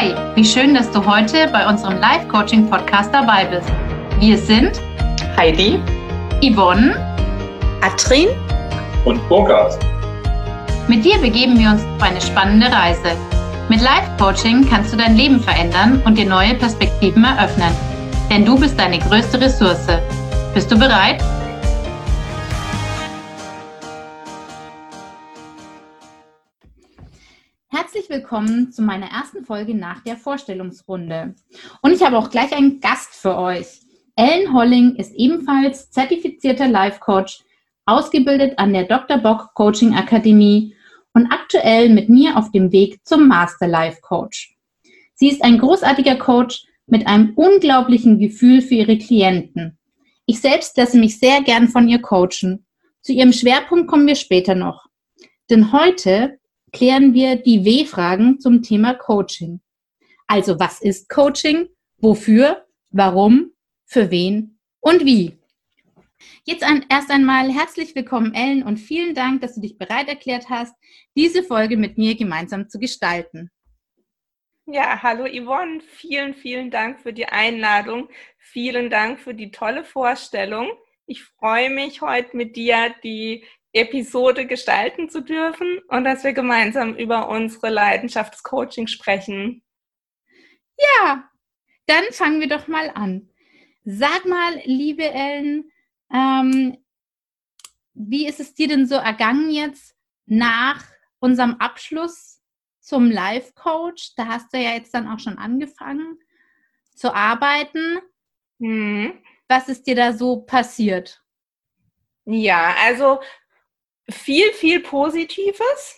Hi, wie schön, dass du heute bei unserem Live-Coaching-Podcast dabei bist. Wir sind Heidi, Yvonne, Atrin und Burkhard. Mit dir begeben wir uns auf eine spannende Reise. Mit Live-Coaching kannst du dein Leben verändern und dir neue Perspektiven eröffnen. Denn du bist deine größte Ressource. Bist du bereit? Herzlich willkommen zu meiner ersten Folge nach der Vorstellungsrunde. Und ich habe auch gleich einen Gast für euch. Ellen Holling ist ebenfalls zertifizierter Life-Coach, ausgebildet an der Dr. Bock Coaching Akademie und aktuell mit mir auf dem Weg zum Master Life Coach. Sie ist ein großartiger Coach mit einem unglaublichen Gefühl für ihre Klienten. Ich selbst lasse mich sehr gern von ihr coachen. Zu ihrem Schwerpunkt kommen wir später noch. Denn heute klären wir die W-Fragen zum Thema Coaching. Also, was ist Coaching? Wofür? Warum? Für wen? Und wie? Jetzt erst einmal herzlich willkommen, Ellen, und vielen Dank, dass du dich bereit erklärt hast, diese Folge mit mir gemeinsam zu gestalten. Ja, hallo Yvonne, vielen, vielen Dank für die Einladung. Vielen Dank für die tolle Vorstellung. Ich freue mich, heute mit dir die Episode gestalten zu dürfen und dass wir gemeinsam über unsere Leidenschaft des Coaching sprechen. Ja, dann fangen wir doch mal an. Sag mal, liebe Ellen, wie ist es dir denn so ergangen jetzt nach unserem Abschluss zum Life Coach? Da hast du ja jetzt dann auch schon angefangen zu arbeiten. Was ist dir da so passiert? Ja, also viel Positives,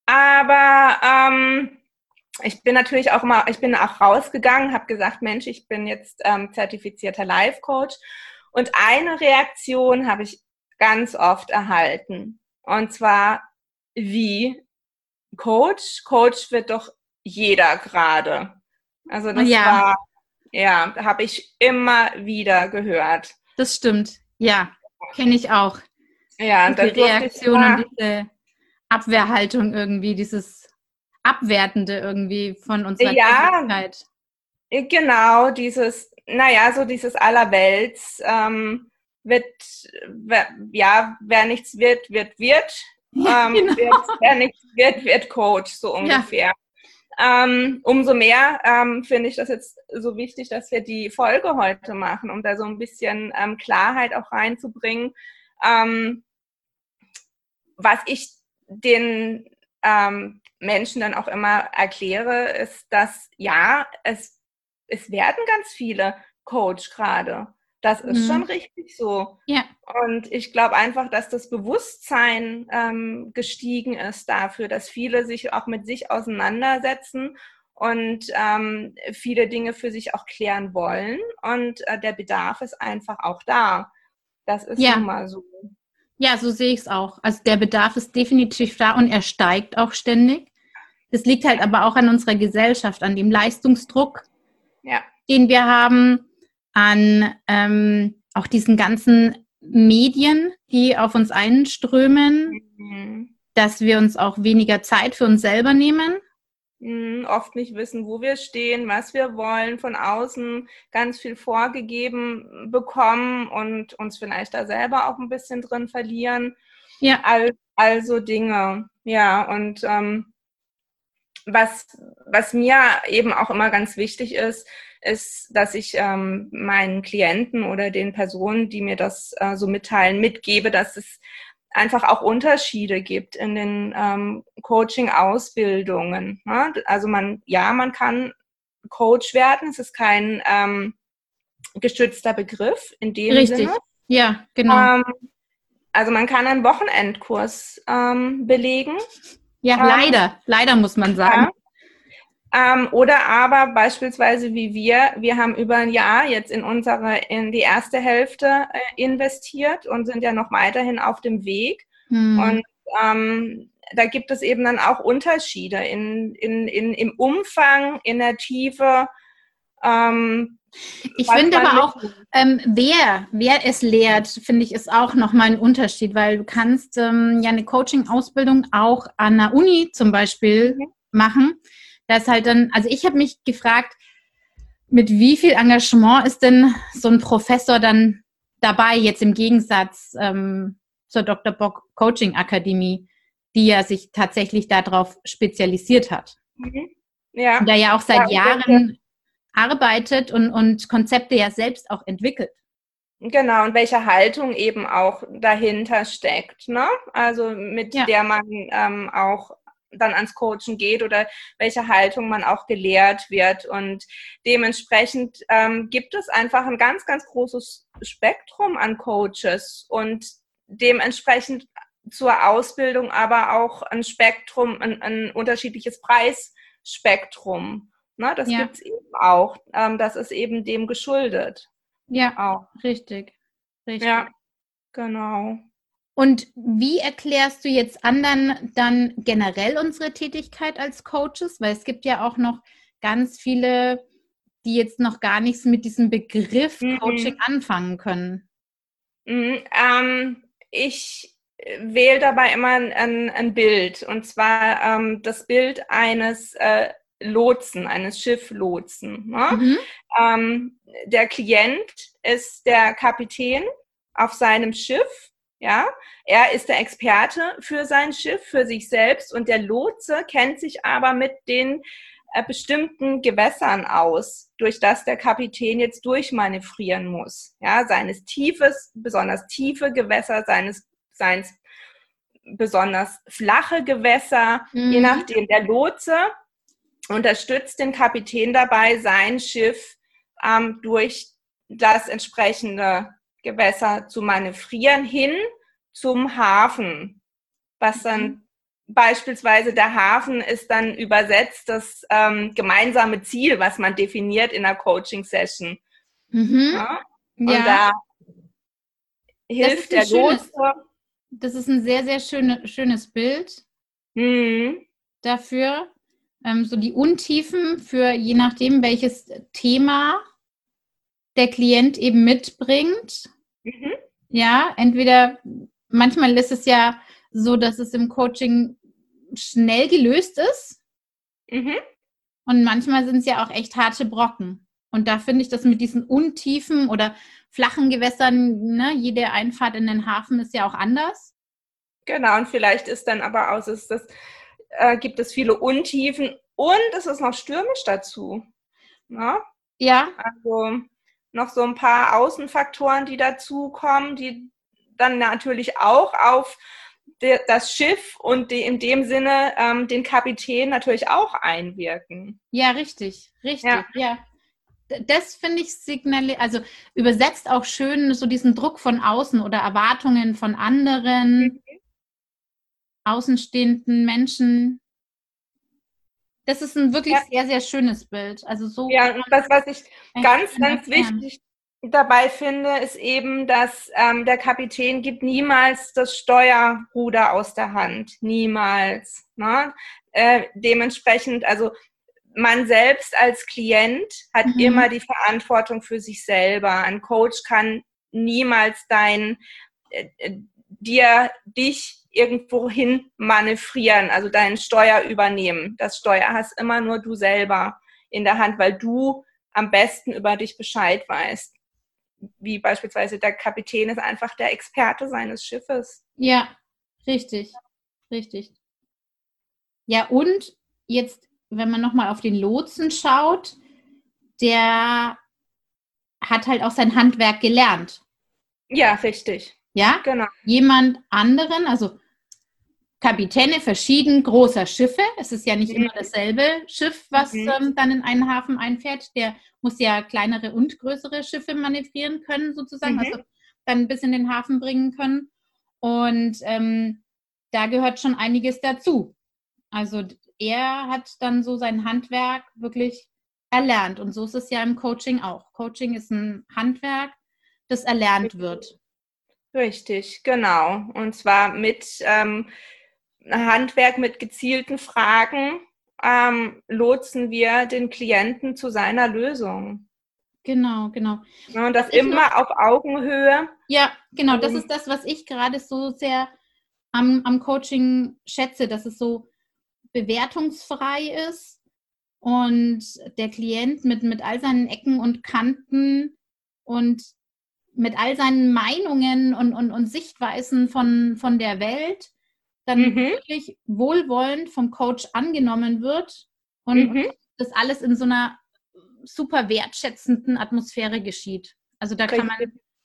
aber ich bin natürlich auch rausgegangen, habe gesagt, Mensch, ich bin jetzt zertifizierter Life Coach, und eine Reaktion habe ich ganz oft erhalten, und zwar, wie Coach wird doch jeder gerade. Also das habe ich immer wieder gehört. Das stimmt, ja, kenne ich auch. Ja, und die Reaktion und diese Abwehrhaltung irgendwie, dieses Abwertende irgendwie von unserer Tätigkeit. Genau, dieses Allerwelts wer nichts wird. Genau. Wer nichts wird Coach, so ungefähr. Ja. Umso mehr finde ich das jetzt so wichtig, dass wir die Folge heute machen, um da so ein bisschen Klarheit auch reinzubringen. Was ich den Menschen dann auch immer erkläre, ist, dass es werden ganz viele Coach gerade. Das ist schon richtig so. Ja. Und ich glaube einfach, dass das Bewusstsein gestiegen ist dafür, dass viele sich auch mit sich auseinandersetzen und viele Dinge für sich auch klären wollen. Und der Bedarf ist einfach auch da. Das ist nun mal so. Ja, so sehe ich es auch. Also der Bedarf ist definitiv da und er steigt auch ständig. Das liegt halt aber auch an unserer Gesellschaft, an dem Leistungsdruck, den wir haben, an auch diesen ganzen Medien, die auf uns einströmen, dass wir uns auch weniger Zeit für uns selber nehmen. Oft nicht wissen, wo wir stehen, was wir wollen, von außen ganz viel vorgegeben bekommen und uns vielleicht da selber auch ein bisschen drin verlieren. Ja. Also Dinge. Ja, und was mir eben auch immer ganz wichtig ist, dass ich meinen Klienten oder den Personen, die mir das so mitteilen, mitgebe, dass es einfach auch Unterschiede gibt in den Coaching-Ausbildungen. Ne? Also man kann Coach werden, es ist kein geschützter Begriff in dem Sinne. Richtig, ja, genau. Also man kann einen Wochenendkurs belegen. Ja, leider muss man sagen. Oder aber beispielsweise wie wir haben über ein Jahr jetzt in die erste Hälfte investiert und sind ja noch weiterhin auf dem Weg. Und da gibt es eben dann auch Unterschiede im Umfang, in der Tiefe. Ich finde aber auch, wer es lehrt, finde ich, ist auch nochmal ein Unterschied, weil du kannst eine Coaching-Ausbildung auch an der Uni zum Beispiel machen. da ist halt dann, also ich habe mich gefragt, mit wie viel Engagement ist denn so ein Professor dann dabei, jetzt im Gegensatz zur Dr. Bock Coaching Akademie, die ja sich tatsächlich darauf spezialisiert hat. Ja. Und da ja auch seit Jahren arbeitet und Konzepte ja selbst auch entwickelt. Genau, und welche Haltung eben auch dahinter steckt, ne? Also mit der man auch dann ans Coachen geht oder welche Haltung man auch gelehrt wird. Und dementsprechend gibt es einfach ein ganz, ganz großes Spektrum an Coaches und dementsprechend zur Ausbildung aber auch ein Spektrum, ein unterschiedliches Preisspektrum. Ne? Das gibt es eben auch. Das ist eben dem geschuldet. Ja, auch. Richtig. Ja, genau. Und wie erklärst du jetzt anderen dann generell unsere Tätigkeit als Coaches? Weil es gibt ja auch noch ganz viele, die jetzt noch gar nichts mit diesem Begriff Coaching anfangen können. Ich wähle dabei immer ein Bild, und zwar das Bild eines Lotsen, eines Schifflotsen. Ne? Der Klient ist der Kapitän auf seinem Schiff. Ja, er ist der Experte für sein Schiff, für sich selbst, und der Lotse kennt sich aber mit den bestimmten Gewässern aus, durch das der Kapitän jetzt durchmanövrieren muss. Ja, besonders tiefe Gewässer, seines besonders flache Gewässer, je nachdem. Der Lotse unterstützt den Kapitän dabei, sein Schiff durch das entsprechende Gewässer zu manövrieren hin zum Hafen, was dann beispielsweise der Hafen ist dann übersetzt das gemeinsame Ziel, was man definiert in einer Coaching-Session. Ja? Und da hilft der Lotse. Das ist ein sehr, sehr schönes Bild dafür. So die Untiefen für je nachdem, welches Thema der Klient eben mitbringt. Ja, entweder manchmal ist es ja so, dass es im Coaching schnell gelöst ist. Und manchmal sind es ja auch echt harte Brocken. Und da finde ich das mit diesen untiefen oder flachen Gewässern, ne, jede Einfahrt in den Hafen ist ja auch anders. Genau, und vielleicht ist dann aber auch, gibt es viele Untiefen und es ist noch stürmisch dazu. Ne? Ja. Also noch so ein paar Außenfaktoren, die dazukommen, die dann natürlich auch auf das Schiff und in dem Sinne den Kapitän natürlich auch einwirken. Ja, richtig. Ja. Das finde ich also übersetzt auch schön so diesen Druck von außen oder Erwartungen von anderen außenstehenden Menschen. Das ist ein wirklich sehr, sehr schönes Bild. Also so. Ja, und das, was ich ganz, ganz wichtig dabei finde, ist eben, dass der Kapitän gibt niemals das Steuerruder aus der Hand. Niemals. Ne? Dementsprechend, also man selbst als Klient hat immer die Verantwortung für sich selber. Ein Coach kann niemals dich irgendwo hin manövrieren, also dein Steuer übernehmen. Das Steuer hast immer nur du selber in der Hand, weil du am besten über dich Bescheid weißt. Wie beispielsweise der Kapitän ist einfach der Experte seines Schiffes. Ja, richtig. Ja, und jetzt, wenn man nochmal auf den Lotsen schaut, der hat halt auch sein Handwerk gelernt. Ja, richtig. Ja, genau. Jemand anderen, also Kapitäne verschieden großer Schiffe. Es ist ja nicht immer dasselbe Schiff, was dann in einen Hafen einfährt. Der muss ja kleinere und größere Schiffe manövrieren können, sozusagen, also dann bis in den Hafen bringen können. Und da gehört schon einiges dazu. Also er hat dann so sein Handwerk wirklich erlernt. Und so ist es ja im Coaching auch. Coaching ist ein Handwerk, das erlernt wird. Richtig, genau. Und zwar mit Handwerk, mit gezielten Fragen lotsen wir den Klienten zu seiner Lösung. Genau. Ja, und das immer auf Augenhöhe. Ja, genau. Das ist das, was ich gerade so sehr am Coaching schätze, dass es so bewertungsfrei ist und der Klient mit all seinen Ecken und Kanten und mit all seinen Meinungen und Sichtweisen von der Welt dann wirklich wohlwollend vom Coach angenommen wird und das alles in so einer super wertschätzenden Atmosphäre geschieht. Also da kann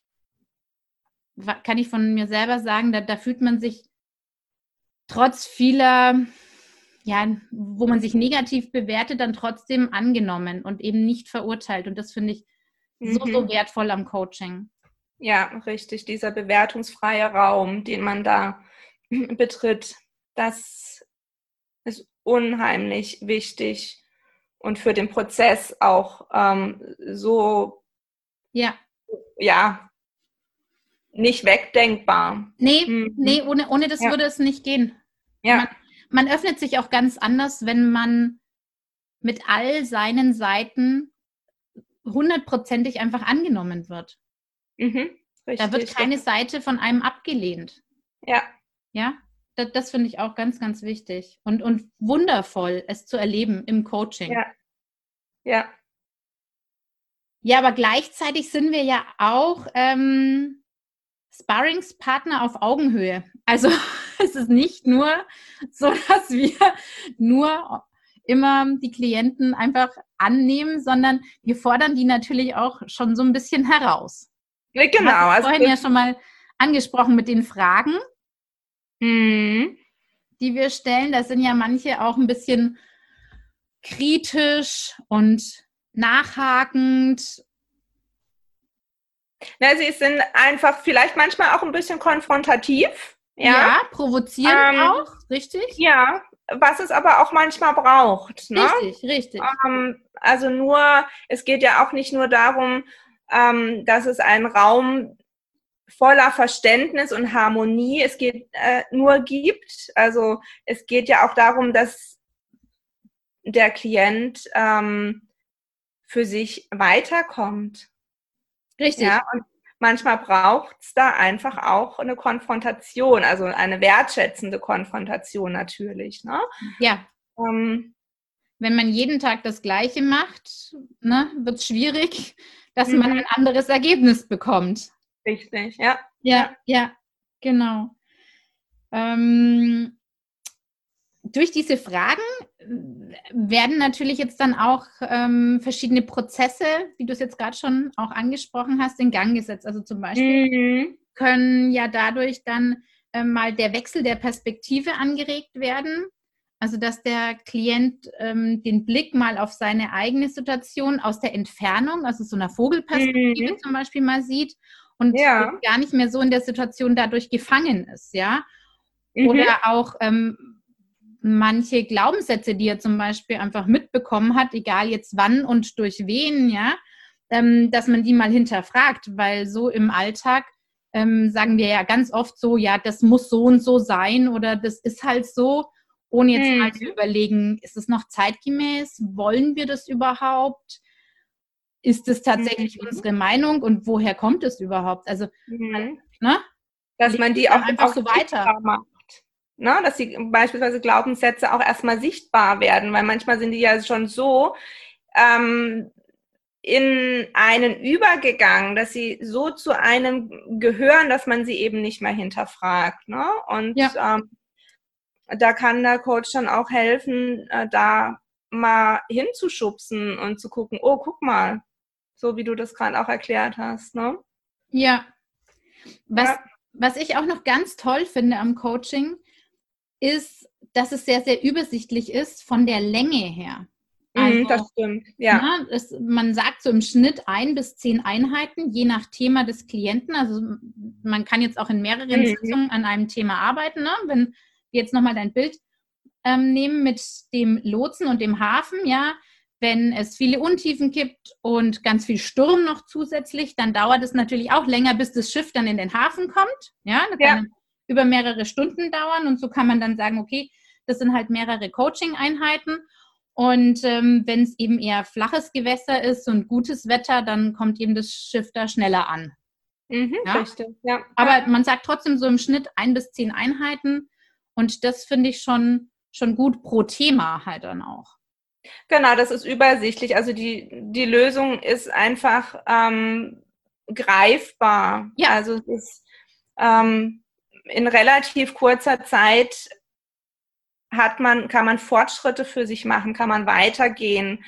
ich von mir selber sagen, da fühlt man sich trotz vieler, ja, wo man sich negativ bewertet, dann trotzdem angenommen und eben nicht verurteilt. Und das finde ich so wertvoll am Coaching. Ja, richtig. Dieser bewertungsfreie Raum, den man da betritt, das ist unheimlich wichtig und für den Prozess auch so, nicht wegdenkbar. Nee, ohne das würde es nicht gehen. Ja. Man öffnet sich auch ganz anders, wenn man mit all seinen Seiten 100%ig einfach angenommen wird. Richtig. Da wird keine Seite von einem abgelehnt. Ja. Ja, das finde ich auch ganz, ganz wichtig und wundervoll, es zu erleben im Coaching. Ja. Ja. Ja, aber gleichzeitig sind wir ja auch Sparringspartner auf Augenhöhe. Also es ist nicht nur so, dass wir nur immer die Klienten einfach annehmen, sondern wir fordern die natürlich auch schon so ein bisschen heraus. Genau. Also vorhin ja schon mal angesprochen mit den Fragen, die wir stellen. Da sind ja manche auch ein bisschen kritisch und nachhakend. Na, sie sind einfach vielleicht manchmal auch ein bisschen konfrontativ. Ja, provozierend auch, richtig? Ja, was es aber auch manchmal braucht. Ne? Richtig. Also es geht ja auch nicht nur darum, dass es einen Raum voller Verständnis und Harmonie gibt. Also es geht ja auch darum, dass der Klient für sich weiterkommt. Richtig. Ja, und manchmal braucht es da einfach auch eine Konfrontation, also eine wertschätzende Konfrontation natürlich. Ne? Ja. Wenn man jeden Tag das Gleiche macht, ne, wird es schwierig, dass man ein anderes Ergebnis bekommt. Richtig, ja. Ja, genau. Durch diese Fragen werden natürlich jetzt dann auch verschiedene Prozesse, wie du es jetzt gerade schon auch angesprochen hast, in Gang gesetzt. Also zum Beispiel können ja dadurch dann mal der Wechsel der Perspektive angeregt werden. Also dass der Klient den Blick mal auf seine eigene Situation aus der Entfernung, also so einer Vogelperspektive zum Beispiel mal sieht und gar nicht mehr so in der Situation dadurch gefangen ist, ja. Oder auch manche Glaubenssätze, die er zum Beispiel einfach mitbekommen hat, egal jetzt wann und durch wen, ja, dass man die mal hinterfragt, weil so im Alltag sagen wir ja ganz oft so, ja, das muss so und so sein oder das ist halt so, ohne jetzt mal zu überlegen, ist es noch zeitgemäß? Wollen wir das überhaupt? Ist es tatsächlich unsere Meinung und woher kommt es überhaupt? Also, ne? Dass man die auch einfach so weiter macht. Ne? Dass die beispielsweise Glaubenssätze auch erstmal sichtbar werden, weil manchmal sind die ja schon so in einen übergegangen, dass sie so zu einem gehören, dass man sie eben nicht mehr hinterfragt. Ne? Und da kann der Coach dann auch helfen, da mal hinzuschubsen und zu gucken, oh, guck mal, so wie du das gerade auch erklärt hast. Ne? Ja. Was ich auch noch ganz toll finde am Coaching, ist, dass es sehr, sehr übersichtlich ist von der Länge her. Also, das stimmt, ja. Man sagt so im Schnitt 1 bis 10 Einheiten, je nach Thema des Klienten. Also man kann jetzt auch in mehreren Sitzungen an einem Thema arbeiten. Ne? Wenn wir jetzt nochmal dein Bild nehmen mit dem Lotsen und dem Hafen, ja, wenn es viele Untiefen gibt und ganz viel Sturm noch zusätzlich, dann dauert es natürlich auch länger, bis das Schiff dann in den Hafen kommt. Ja, das kann über mehrere Stunden dauern und so kann man dann sagen, okay, das sind halt mehrere Coaching-Einheiten und wenn es eben eher flaches Gewässer ist und gutes Wetter, dann kommt eben das Schiff da schneller an. Richtig, ja. Aber man sagt trotzdem so im Schnitt 1 bis 10 Einheiten und das finde ich schon gut pro Thema halt dann auch. Genau, das ist übersichtlich. Also die Lösung ist einfach greifbar. Ja. Also es ist in relativ kurzer Zeit kann man Fortschritte für sich machen, kann man weitergehen,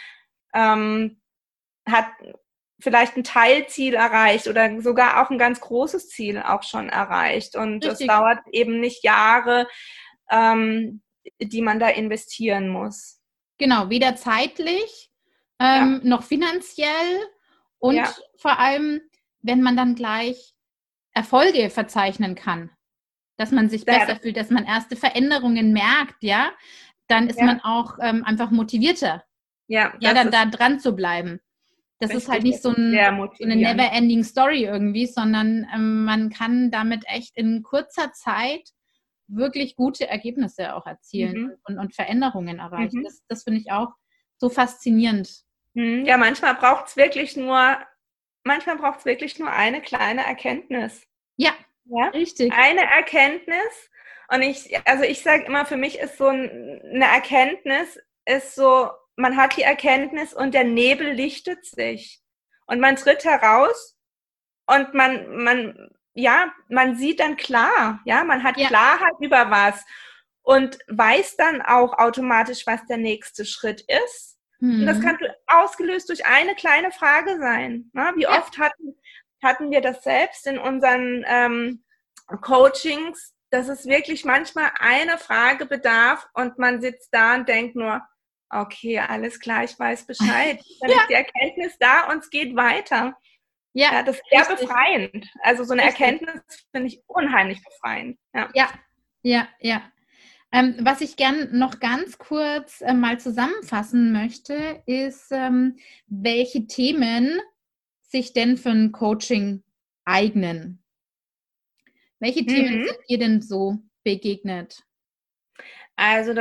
hat vielleicht ein Teilziel erreicht oder sogar auch ein ganz großes Ziel auch schon erreicht. Und es dauert eben nicht Jahre, die man da investieren muss. Genau, weder zeitlich noch finanziell und vor allem, wenn man dann gleich Erfolge verzeichnen kann, dass man sich besser fühlt, dass man erste Veränderungen merkt, ja, dann ist man auch einfach motivierter, dann da dran zu bleiben. Das ist halt nicht so eine never-ending Story irgendwie, sondern man kann damit echt in kurzer Zeit wirklich gute Ergebnisse auch erzielen und Veränderungen erreichen. Das finde ich auch so faszinierend. Ja, manchmal braucht es wirklich nur eine kleine Erkenntnis. Ja, richtig. Eine Erkenntnis. Und ich sage immer, für mich ist so eine Erkenntnis, ist so, man hat die Erkenntnis und der Nebel lichtet sich. Und man tritt heraus und man sieht dann klar, man hat Klarheit über was und weiß dann auch automatisch, was der nächste Schritt ist. Und das kann ausgelöst durch eine kleine Frage sein. Ne? Wie oft hatten wir das selbst in unseren Coachings, dass es wirklich manchmal eine Frage bedarf und man sitzt da und denkt nur, okay, alles klar, ich weiß Bescheid. Dann ist die Erkenntnis da und es geht weiter. Ja, das ist sehr befreiend. Also so eine Erkenntnis finde ich unheimlich befreiend. Ja. Was ich gern noch ganz kurz mal zusammenfassen möchte, ist, welche Themen sich denn für ein Coaching eignen. Welche Themen sind dir denn so begegnet? Also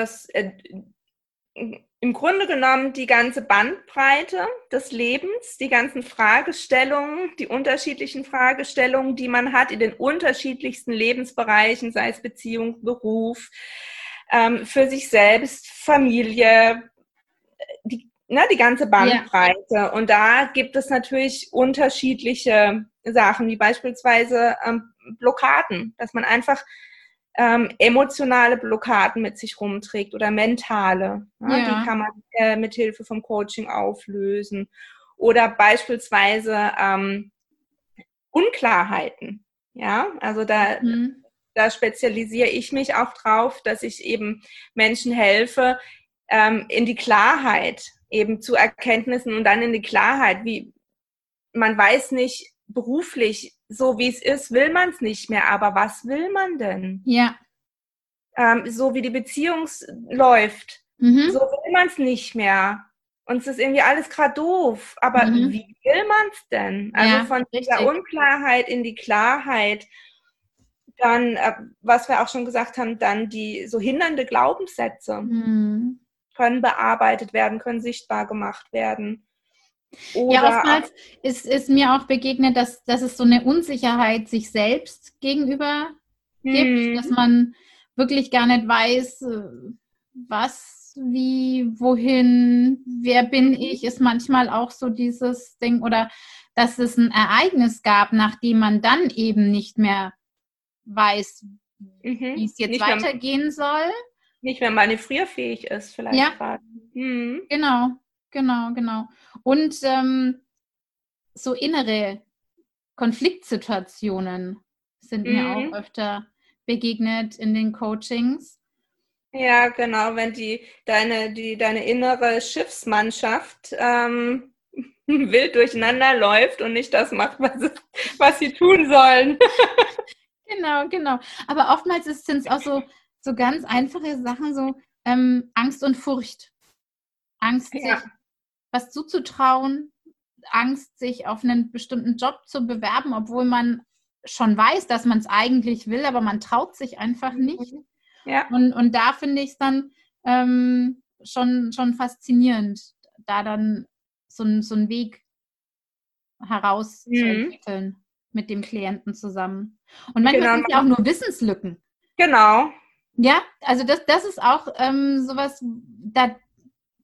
im Grunde genommen die ganze Bandbreite des Lebens, die ganzen Fragestellungen, die unterschiedlichen Fragestellungen, die man hat in den unterschiedlichsten Lebensbereichen, sei es Beziehung, Beruf, für sich selbst, Familie, die ganze Bandbreite. Ja. Und da gibt es natürlich unterschiedliche Sachen, wie beispielsweise Blockaden, dass man einfach emotionale Blockaden mit sich rumträgt oder mentale. Die kann man mit Hilfe vom Coaching auflösen. Oder beispielsweise Unklarheiten. Ja, also da spezialisiere ich mich auch drauf, dass ich eben Menschen helfe, in die Klarheit eben zu Erkenntnissen und dann in die Klarheit, wie man weiß nicht beruflich, so wie es ist, will man es nicht mehr, aber was will man denn? Ja. So wie die Beziehung läuft, so will man es nicht mehr. Und es ist irgendwie alles gerade doof, aber wie will man es denn? Also von dieser Unklarheit in die Klarheit. Dann, was wir auch schon gesagt haben, dann die so hindernde Glaubenssätze können bearbeitet werden, können sichtbar gemacht werden. Oder oftmals ist mir auch begegnet, dass es so eine Unsicherheit sich selbst gegenüber gibt, dass man wirklich gar nicht weiß, was, wie, wohin, wer bin ich, ist manchmal auch so dieses Ding. Oder dass es ein Ereignis gab, nachdem man dann eben nicht mehr weiß, wie es jetzt weitergehen soll. Nicht mehr manövrierfähig ist vielleicht gerade. Genau. Und so innere Konfliktsituationen sind mir auch öfter begegnet in den Coachings. Ja, genau, wenn deine innere Schiffsmannschaft wild durcheinander läuft und nicht das macht, was sie tun sollen. Genau. Aber oftmals sind es auch so ganz einfache Sachen, so Angst und Furcht. Angst, sich was zuzutrauen, Angst, sich auf einen bestimmten Job zu bewerben, obwohl man schon weiß, dass man es eigentlich will, aber man traut sich einfach nicht. Ja. Und da finde ich es dann schon faszinierend, da dann so einen Weg herauszuentwickeln mit dem Klienten zusammen. Und manchmal sind es ja auch nur Wissenslücken. Genau. Ja, also das ist auch sowas, da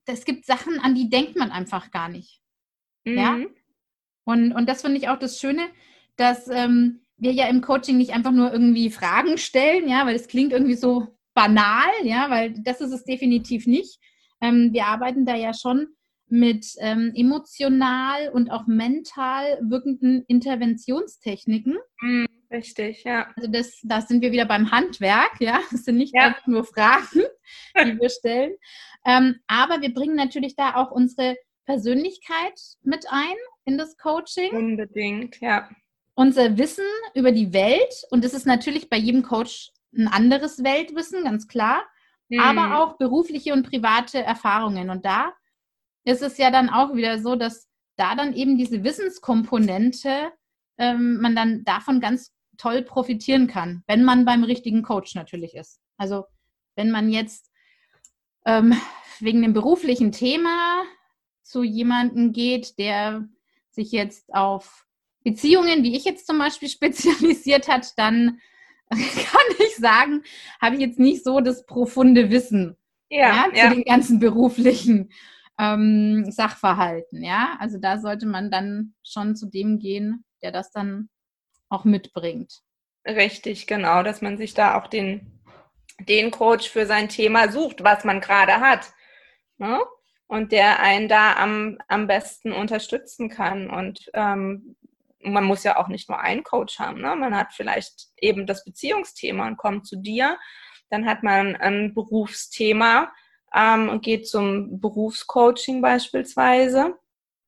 es gibt Sachen, an die denkt man einfach gar nicht. Ja? Mhm. Und das finde ich auch das Schöne, dass wir ja im Coaching nicht einfach nur irgendwie Fragen stellen, ja, weil das klingt irgendwie so banal, ja, weil das ist es definitiv nicht. Wir arbeiten da ja schon mit emotional und auch mental wirkenden Interventionstechniken. Richtig, ja. Also da sind wir wieder beim Handwerk, ja. Das sind nicht Ja. einfach nur Fragen, die wir stellen. Aber wir bringen natürlich da auch unsere Persönlichkeit mit ein in das Coaching. Unbedingt, ja. Unser Wissen über die Welt. Und das ist natürlich bei jedem Coach ein anderes Weltwissen, ganz klar. Aber auch berufliche und private Erfahrungen. Und da ist es ja dann auch wieder so, dass da dann eben diese Wissenskomponente man dann davon ganz toll profitieren kann, wenn man beim richtigen Coach natürlich ist. Also wenn man jetzt wegen dem beruflichen Thema zu jemandem geht, der sich jetzt auf Beziehungen, wie ich jetzt zum Beispiel, spezialisiert hat, dann kann ich sagen, habe ich jetzt nicht so das profunde Wissen zu den ganzen beruflichen Sachverhalten. Ja? Also da sollte man dann schon zu dem gehen, der das dann auch mitbringt. Richtig, genau, dass man sich da auch den Coach für sein Thema sucht, was man gerade hat. Ne? Und der einen da am besten unterstützen kann. Und man muss ja auch nicht nur einen Coach haben. Ne? Man hat vielleicht eben das Beziehungsthema und kommt zu dir. Dann hat man ein Berufsthema und geht zum Berufscoaching beispielsweise.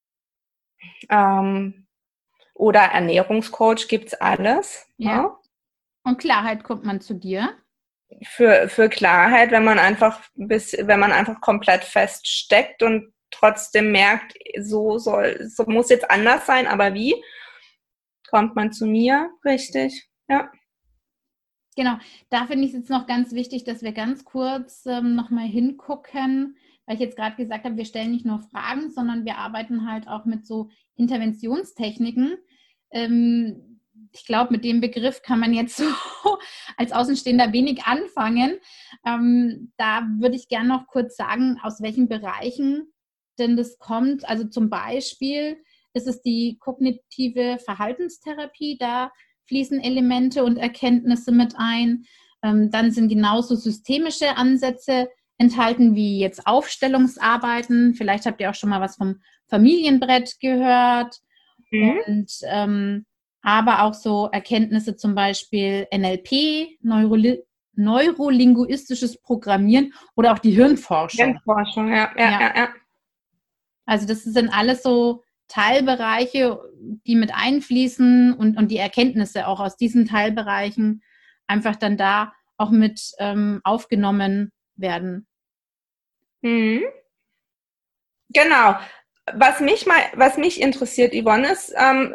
Oder Ernährungscoach, gibt's alles. Ja. Ne? Und Klarheit kommt man zu dir. Für Klarheit, wenn man einfach komplett feststeckt und trotzdem merkt, so muss jetzt anders sein, aber wie? Kommt man zu mir, richtig? Ja. Genau, da finde ich es jetzt noch ganz wichtig, dass wir ganz kurz nochmal hingucken, weil ich jetzt gerade gesagt habe, wir stellen nicht nur Fragen, sondern wir arbeiten halt auch mit so Interventionstechniken. Ich glaube, mit dem Begriff kann man jetzt so als Außenstehender wenig anfangen. Da würde ich gerne noch kurz sagen, aus welchen Bereichen denn das kommt. Also zum Beispiel ist es die kognitive Verhaltenstherapie, da fließen Elemente und Erkenntnisse mit ein. Dann sind genauso systemische Ansätze enthalten wie jetzt Aufstellungsarbeiten. Vielleicht habt ihr auch schon mal was vom Familienbrett gehört. Und aber auch so Erkenntnisse zum Beispiel NLP, neurolinguistisches Programmieren oder auch die Hirnforschung. Hirnforschung, ja. Also das sind alles so Teilbereiche, die mit einfließen und die Erkenntnisse auch aus diesen Teilbereichen einfach dann da auch mit aufgenommen werden. Mhm. Genau. Was mich interessiert, Yvonne, ist,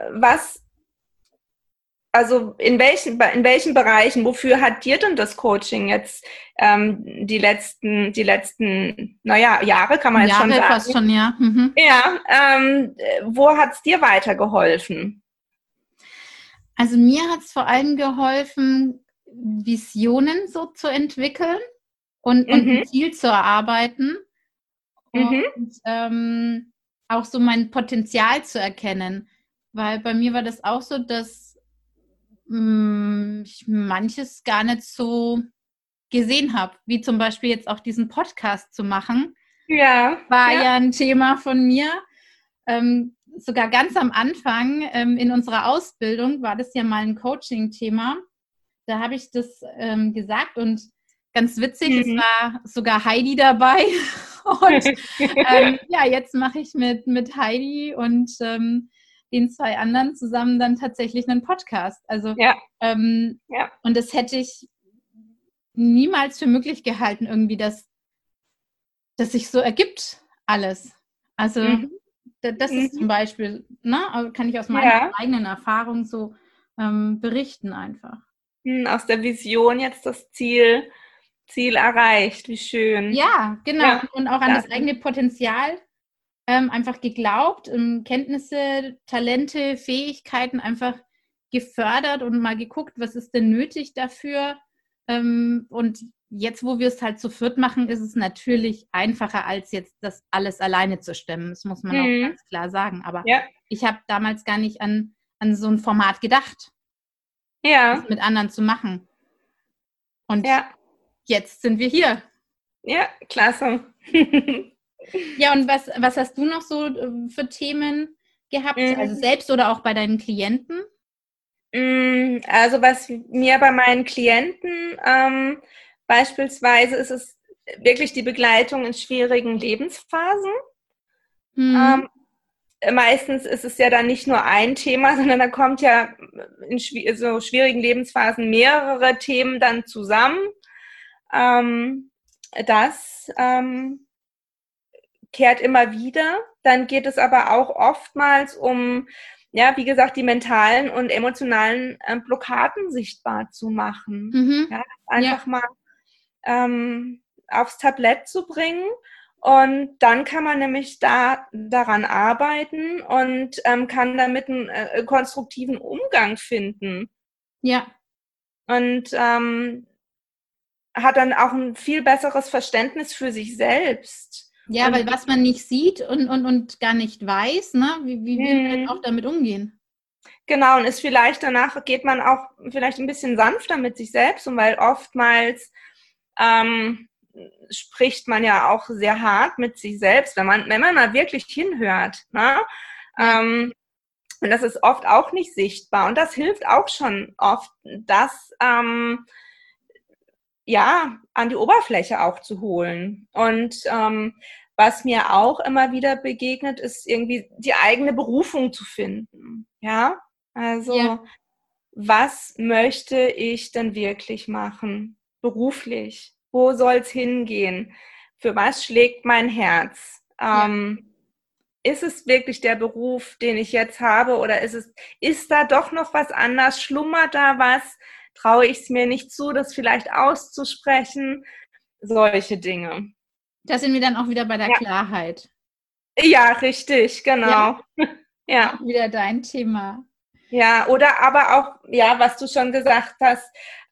in welchen Bereichen, wofür hat dir denn das Coaching jetzt die letzten Jahre, kann man jetzt schon sagen. Fast schon, ja. Mhm. Ja, wo hat es dir weitergeholfen? Also mir hat es vor allem geholfen, Visionen so zu entwickeln und ein Ziel zu erarbeiten und auch so mein Potenzial zu erkennen. Weil bei mir war das auch so, dass ich manches gar nicht so gesehen habe, wie zum Beispiel jetzt auch diesen Podcast zu machen. Ja. War ja ein Thema von mir. Sogar ganz am Anfang in unserer Ausbildung war das ja mal ein Coaching-Thema. Da habe ich das gesagt und ganz witzig, es war sogar Heidi dabei. Und jetzt mache ich mit Heidi und den 2 anderen zusammen dann tatsächlich einen Podcast. Also und das hätte ich niemals für möglich gehalten, irgendwie, dass sich so ergibt alles. Also das ist zum Beispiel, ne, kann ich aus meiner eigenen Erfahrung so berichten einfach. Aus der Vision jetzt das Ziel erreicht, wie schön. Ja, genau. Ja, und auch an das eigene Potenzial einfach geglaubt, Kenntnisse, Talente, Fähigkeiten einfach gefördert und mal geguckt, was ist denn nötig dafür, Und jetzt, wo wir es halt zu viert machen, ist es natürlich einfacher, als jetzt das alles alleine zu stemmen. Das muss man auch ganz klar sagen. Aber ich habe damals gar nicht an so ein Format gedacht, das mit anderen zu machen. Und jetzt sind wir hier. Ja, klasse. Ja, und was hast du noch so für Themen gehabt? Also selbst oder auch bei deinen Klienten? Also was mir bei meinen Klienten beispielsweise ist es wirklich die Begleitung in schwierigen Lebensphasen. Meistens ist es ja dann nicht nur ein Thema, sondern da kommt ja in so schwierigen Lebensphasen mehrere Themen dann zusammen. Das kehrt immer wieder. Dann geht es aber auch oftmals um, ja, wie gesagt, die mentalen und emotionalen Blockaden sichtbar zu machen. Ja, einfach mal aufs Tablett zu bringen. Und dann kann man nämlich daran arbeiten und kann damit einen konstruktiven Umgang finden. Ja. Und hat dann auch ein viel besseres Verständnis für sich selbst. Ja, weil was man nicht sieht und gar nicht weiß, ne? Wie will man auch damit umgehen? Genau, und ist vielleicht danach, geht man auch vielleicht ein bisschen sanfter mit sich selbst, und weil oftmals spricht man ja auch sehr hart mit sich selbst, wenn man mal wirklich hinhört. Ne? Und das ist oft auch nicht sichtbar. Und das hilft auch schon oft, das an die Oberfläche auch zu holen. Und was mir auch immer wieder begegnet, ist irgendwie die eigene Berufung zu finden. Ja, also was möchte ich denn wirklich machen, beruflich? Wo soll es hingehen? Für was schlägt mein Herz? Ist es wirklich der Beruf, den ich jetzt habe, oder ist da doch noch was anders? Schlummert da was? Traue ich es mir nicht zu, das vielleicht auszusprechen? Solche Dinge. Da sind wir dann auch wieder bei der Klarheit. Ja, richtig, genau. Ja. Auch wieder dein Thema. Ja, oder aber auch, was du schon gesagt hast,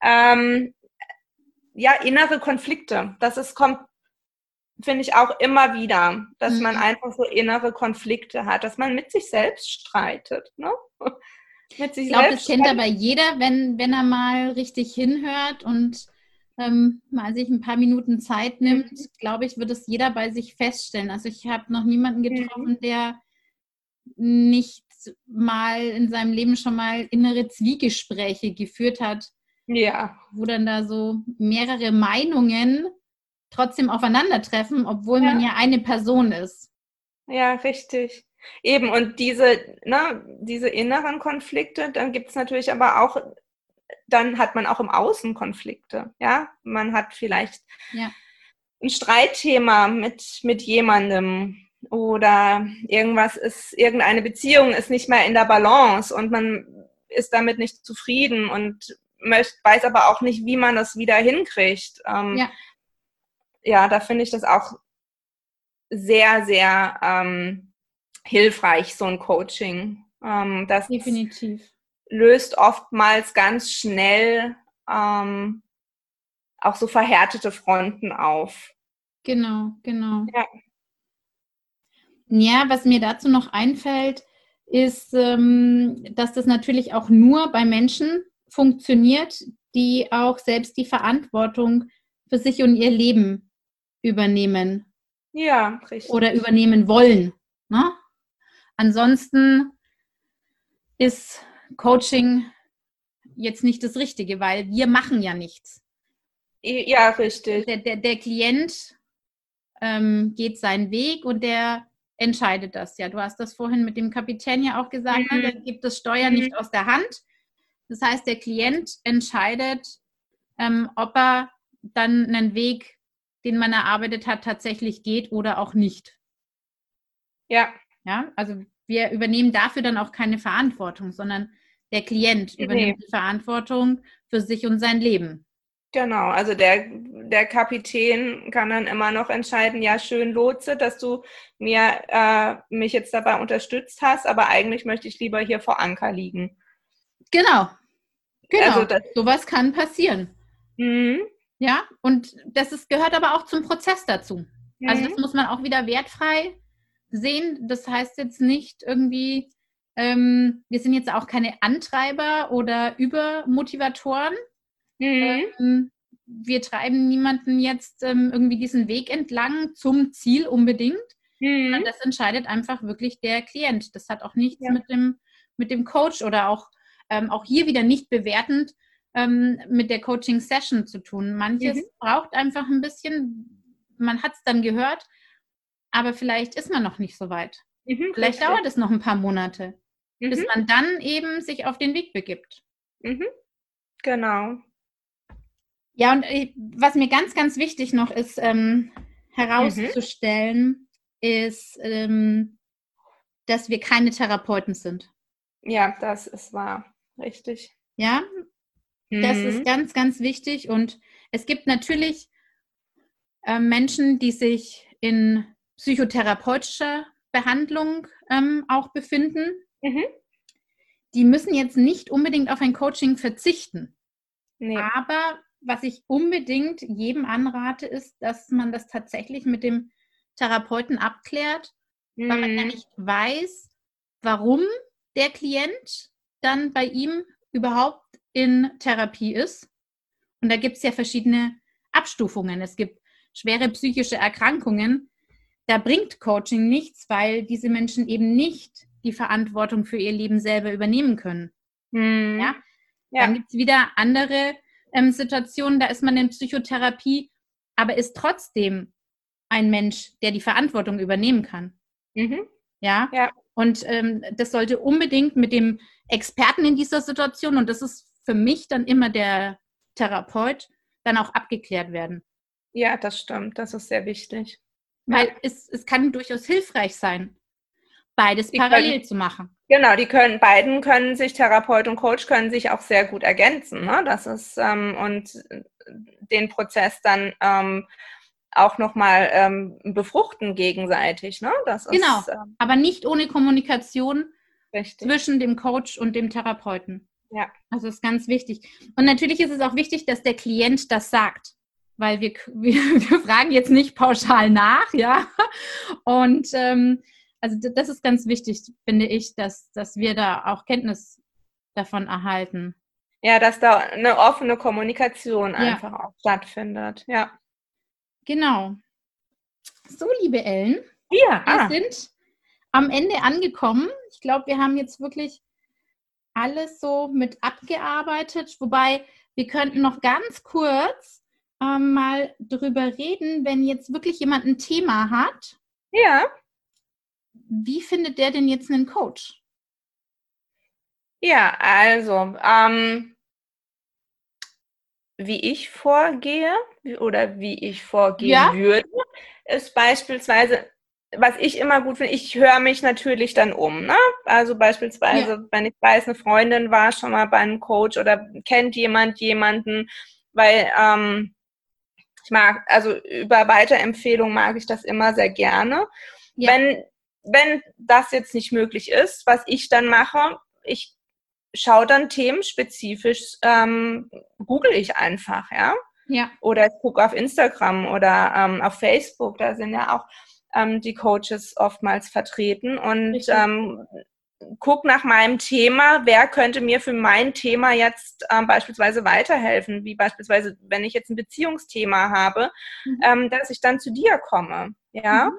innere Konflikte. Kommt, finde ich, auch immer wieder, dass man einfach so innere Konflikte hat, dass man mit sich selbst streitet. Ne? Mit sich ich glaube, das kennt aber jeder, wenn er mal richtig hinhört und mal sich ein paar Minuten Zeit nimmt, glaube ich, wird es jeder bei sich feststellen. Also ich habe noch niemanden getroffen, der nicht mal in seinem Leben schon mal innere Zwiegespräche geführt hat. Ja. Wo dann da so mehrere Meinungen trotzdem aufeinandertreffen, obwohl man ja eine Person ist. Ja, richtig. Eben, und diese inneren Konflikte, dann gibt es natürlich aber auch, dann hat man auch im Außen Konflikte. Ja, man hat vielleicht ein Streitthema mit jemandem oder irgendeine Beziehung ist nicht mehr in der Balance und man ist damit nicht zufrieden und weiß aber auch nicht, wie man das wieder hinkriegt. Da finde ich das auch sehr, sehr hilfreich, so ein Coaching. Das definitiv löst oftmals ganz schnell auch so verhärtete Fronten auf. Genau. Ja, was mir dazu noch einfällt, ist, dass das natürlich auch nur bei Menschen funktioniert, die auch selbst die Verantwortung für sich und ihr Leben übernehmen. Ja, richtig. Oder übernehmen wollen. Ne? Ansonsten ist Coaching jetzt nicht das Richtige, weil wir machen ja nichts. Ja, richtig. Der Klient geht seinen Weg und der entscheidet das. Ja, du hast das vorhin mit dem Kapitän ja auch gesagt, ne? Der gibt das Steuer nicht aus der Hand. Das heißt, der Klient entscheidet, ob er dann einen Weg, den man erarbeitet hat, tatsächlich geht oder auch nicht. Ja. Ja, also wir übernehmen dafür dann auch keine Verantwortung, sondern der Klient übernimmt die Verantwortung für sich und sein Leben. Genau, also der Kapitän kann dann immer noch entscheiden, ja, schön Lotse, dass du mich jetzt dabei unterstützt hast, aber eigentlich möchte ich lieber hier vor Anker liegen. Genau. Also sowas kann passieren. Mhm. Ja, und gehört aber auch zum Prozess dazu. Also das Mhm. muss man auch wieder wertfrei sehen. Das heißt jetzt nicht irgendwie, wir sind jetzt auch keine Antreiber oder Übermotivatoren. Mhm. Wir treiben niemanden jetzt irgendwie diesen Weg entlang zum Ziel unbedingt. Mhm. Das entscheidet einfach wirklich der Klient. Das hat auch nichts Ja. mit dem Coach oder auch hier wieder nicht bewertend mit der Coaching-Session zu tun. Manches Mhm. braucht einfach ein bisschen, man hat es dann gehört, aber vielleicht ist man noch nicht so weit. Mhm. Vielleicht Richtig. dauert es noch ein paar Monate, bis Mhm. man dann eben sich auf den Weg begibt. Mhm. Genau. Ja, und was mir ganz, ganz wichtig noch ist, herauszustellen, ist, dass wir keine Therapeuten sind. Ja, das ist wahr. Richtig. Ja, das ist Mhm. ganz, ganz wichtig. Und es gibt natürlich Menschen, die sich in psychotherapeutischer Behandlung auch befinden. Mhm. Die müssen jetzt nicht unbedingt auf ein Coaching verzichten. Nee. Aber was ich unbedingt jedem anrate, ist, dass man das tatsächlich mit dem Therapeuten abklärt, weil man ja Mhm. nicht weiß, warum der Klient dann bei ihm überhaupt in Therapie ist. Und da gibt es ja verschiedene Abstufungen. Es gibt schwere psychische Erkrankungen. Da bringt Coaching nichts, weil diese Menschen eben nicht die Verantwortung für ihr Leben selber übernehmen können. Mhm. Ja? Ja. Dann gibt es wieder andere Situationen, da ist man in Psychotherapie, aber ist trotzdem ein Mensch, der die Verantwortung übernehmen kann. Mhm. Ja. Ja. Und das sollte unbedingt mit dem Experten in dieser Situation, und das ist für mich dann immer der Therapeut, dann auch abgeklärt werden. Ja, das stimmt. Das ist sehr wichtig. Weil Ja. es kann durchaus hilfreich sein, beides Die können, parallel zu machen. genau, beiden können sich, Therapeut und Coach können sich auch sehr gut ergänzen, ne? Das ist, und den Prozess dann auch nochmal befruchten gegenseitig, ne? Das Genau, ist aber nicht ohne Kommunikation richtig. zwischen dem Coach und dem Therapeuten. Ja. Also ist ganz wichtig. Und natürlich ist es auch wichtig, dass der Klient das sagt, weil wir fragen jetzt nicht pauschal nach, ja. Und also das ist ganz wichtig, finde ich, dass wir da auch Kenntnis davon erhalten. Ja, dass da eine offene Kommunikation Ja. einfach auch stattfindet. Ja. Genau. So, liebe Ellen, Ja. wir sind am Ende angekommen. Ich glaube, wir haben jetzt wirklich alles so mit abgearbeitet, wobei wir könnten noch ganz kurz mal drüber reden, wenn jetzt wirklich jemand ein Thema hat. Ja. Wie findet der denn jetzt einen Coach? Ja, also, wie ich vorgehe oder wie ich vorgehen Ja, würde, ist beispielsweise, was ich immer gut finde, ich höre mich natürlich dann um. Ne? Also beispielsweise, wenn ich weiß, eine Freundin war schon mal bei einem Coach oder kennt jemanden, weil ich mag, also über Weiterempfehlung mag ich das immer sehr gerne. ja. Wenn das jetzt nicht möglich ist, was ich dann mache, ich schaue dann themenspezifisch, google ich einfach, ja. Ja. Oder ich gucke auf Instagram oder auf Facebook, da sind ja auch die Coaches oftmals vertreten und guck nach meinem Thema, wer könnte mir für mein Thema jetzt beispielsweise weiterhelfen, wie beispielsweise, wenn ich jetzt ein Beziehungsthema habe, dass ich dann zu dir komme, ja.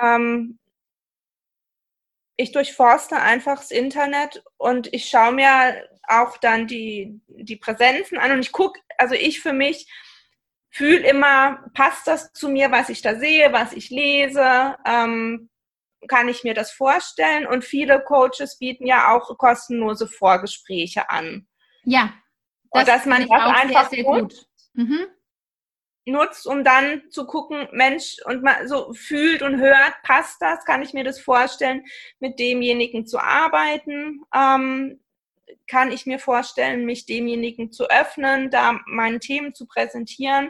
Ich durchforste einfach das Internet und ich schaue mir auch dann die Präsenzen an und ich gucke, also ich für mich fühle immer, passt das zu mir, was ich da sehe, was ich lese, kann ich mir das vorstellen? Und viele Coaches bieten ja auch kostenlose Vorgespräche an. Ja, und dass man das auch einfach sehr, sehr gut. Nutzt, um dann zu gucken, Mensch, und man so fühlt und hört, passt das? Kann ich mir das vorstellen, mit demjenigen zu arbeiten? Kann ich mir vorstellen, mich demjenigen zu öffnen, da meine Themen zu präsentieren?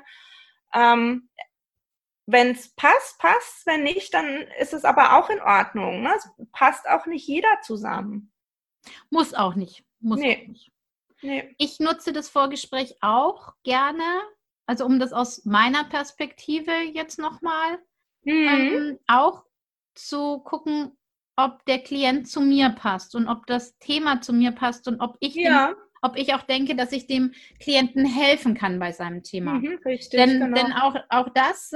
Wenn es passt, passt. Wenn nicht, dann ist es aber auch in Ordnung. Ne? Es passt auch nicht jeder zusammen. Muss auch nicht. Muss Nee. auch nicht. Nee. Ich nutze das Vorgespräch auch gerne, also um das aus meiner Perspektive jetzt nochmal Mhm. auch zu gucken, ob der Klient zu mir passt und ob das Thema zu mir passt und ob ich auch denke, dass ich dem Klienten helfen kann bei seinem Thema. Richtig, genau. Denn auch das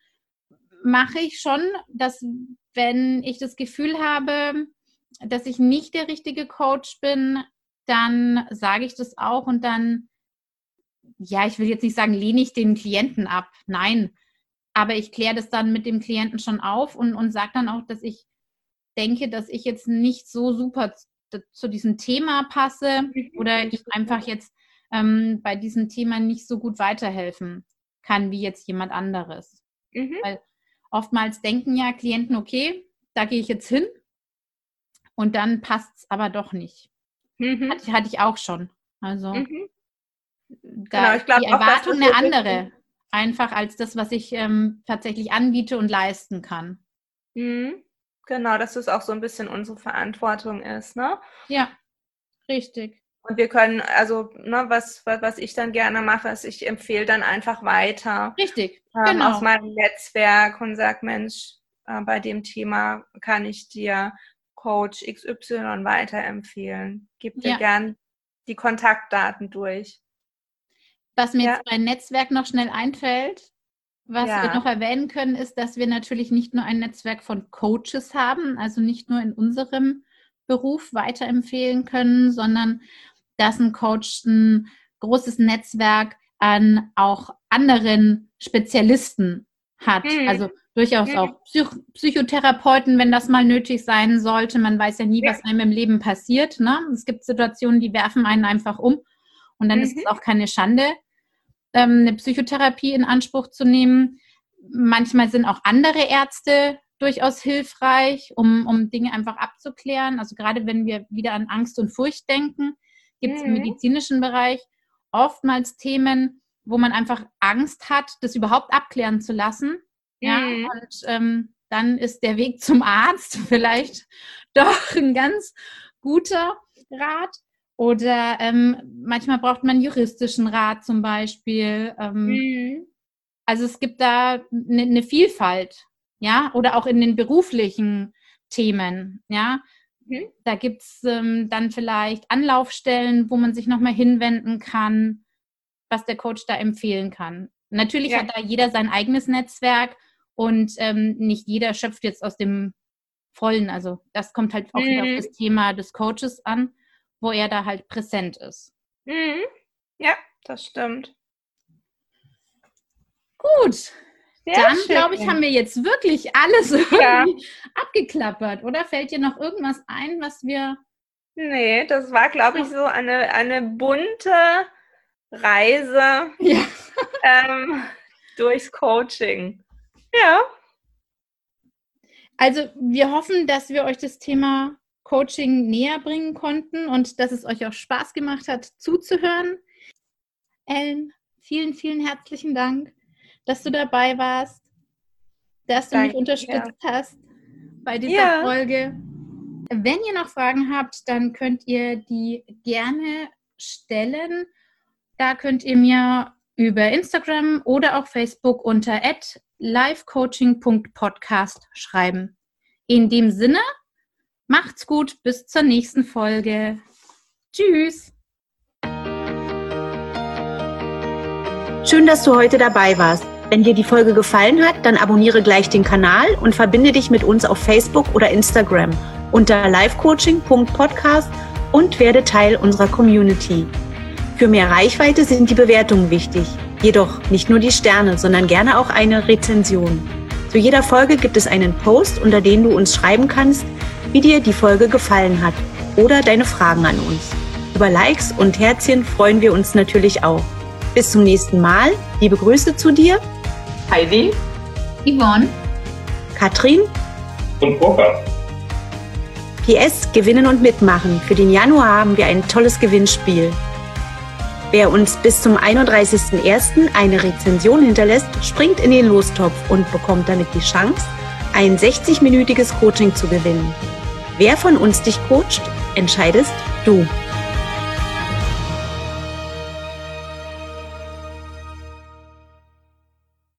mache ich schon, dass wenn ich das Gefühl habe, dass ich nicht der richtige Coach bin, dann sage ich das auch und dann, ja, ich will jetzt nicht sagen, lehne ich den Klienten ab. Nein, aber ich kläre das dann mit dem Klienten schon auf und sage dann auch, dass ich denke, dass ich jetzt nicht so super zu diesem Thema passe oder ich einfach jetzt bei diesem Thema nicht so gut weiterhelfen kann wie jetzt jemand anderes. Weil oftmals denken ja Klienten, okay, da gehe ich jetzt hin und dann passt es aber doch nicht. Hatte ich auch schon. Also da ich glaub, die Erwartung eine andere, einfach als das, was ich tatsächlich anbiete und leisten kann. Genau, dass es auch so ein bisschen unsere Verantwortung ist, ne? Ja, richtig. Und wir können, also, ne, was ich dann gerne mache, ist, ich empfehle dann einfach weiter. Richtig, genau. Aus meinem Netzwerk und sage, Mensch, bei dem Thema kann ich dir Coach XY weiterempfehlen. Gib dir gern die Kontaktdaten durch. Was mir jetzt bei Netzwerk noch schnell einfällt, was wir noch erwähnen können, ist, dass wir natürlich nicht nur ein Netzwerk von Coaches haben, also nicht nur in unserem Beruf weiterempfehlen können, sondern dass ein Coach ein großes Netzwerk an auch anderen Spezialisten hat. Also durchaus auch Psychotherapeuten, wenn das mal nötig sein sollte. Man weiß ja nie, was einem im Leben passiert. Ne? Es gibt Situationen, die werfen einen einfach um und dann ist es auch keine Schande, eine Psychotherapie in Anspruch zu nehmen. Manchmal sind auch andere Ärzte durchaus hilfreich, um Dinge einfach abzuklären. Also gerade wenn wir wieder an Angst und Furcht denken, gibt es im medizinischen Bereich oftmals Themen, wo man einfach Angst hat, das überhaupt abklären zu lassen. Ja, und dann ist der Weg zum Arzt vielleicht doch ein ganz guter Rat. Oder manchmal braucht man juristischen Rat zum Beispiel. Also es gibt da eine Vielfalt, ja, oder auch in den beruflichen Themen, ja. Da gibt es dann vielleicht Anlaufstellen, wo man sich nochmal hinwenden kann, was der Coach da empfehlen kann. Natürlich hat da jeder sein eigenes Netzwerk und nicht jeder schöpft jetzt aus dem Vollen. Also das kommt halt auch wieder auf das Thema des Coaches an, wo er da halt präsent ist. Ja, das stimmt. Gut, dann glaube ich, haben wir jetzt wirklich alles irgendwie abgeklappert. Oder fällt dir noch irgendwas ein, was wir... Nee, das war, glaube ich, so eine bunte Reise durchs Coaching. Ja. Also wir hoffen, dass wir euch das Thema Coaching näher bringen konnten und dass es euch auch Spaß gemacht hat, zuzuhören. Ellen, vielen, vielen herzlichen Dank, dass du dabei warst, dass du mich unterstützt hast bei dieser Folge. Wenn ihr noch Fragen habt, dann könnt ihr die gerne stellen. Da könnt ihr mir über Instagram oder auch Facebook unter @livecoaching.podcast schreiben. In dem Sinne, macht's gut, bis zur nächsten Folge. Tschüss! Schön, dass du heute dabei warst. Wenn dir die Folge gefallen hat, dann abonniere gleich den Kanal und verbinde dich mit uns auf Facebook oder Instagram unter livecoaching.podcast und werde Teil unserer Community. Für mehr Reichweite sind die Bewertungen wichtig. Jedoch nicht nur die Sterne, sondern gerne auch eine Rezension. Zu jeder Folge gibt es einen Post, unter dem du uns schreiben kannst, wie dir die Folge gefallen hat oder deine Fragen an uns. Über Likes und Herzchen freuen wir uns natürlich auch. Bis zum nächsten Mal. Liebe Grüße zu dir. Heidi, Yvonne, Katrin und Burkhard. PS, gewinnen und mitmachen. Für den Januar haben wir ein tolles Gewinnspiel. Wer uns bis zum 31.01. eine Rezension hinterlässt, springt in den Lostopf und bekommt damit die Chance, ein 60-minütiges Coaching zu gewinnen. Wer von uns dich coacht, entscheidest du.